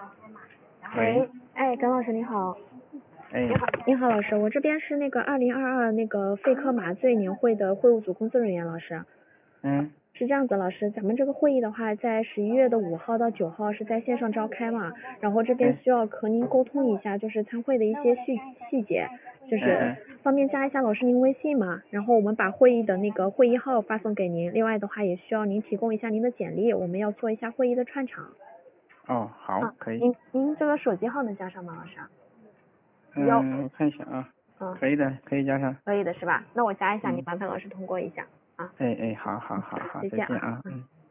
喂， 哎，耿老师你好。 哎， 你好老师，我这边是那个2022那个肺科麻醉年会的会务组工作人员老师。是这样子，老师，咱们这个会议的话，在11月的5号到9号是在线上召开嘛，然后这边需要和您沟通一下，就是参会的一些细节，就是方便加一下老师您微信嘛，然后我们把会议的那个会议号发送给您，另外的话也需要您提供一下您的简历，我们要做一下会议的串场。 哦，好，可以。 您这个手机号能加上吗，老师？ 我看一下啊。可以的，可以加上。 可以的是吧？那我加一下，你麻烦老师通过一下啊。 哎，好， 再见啊。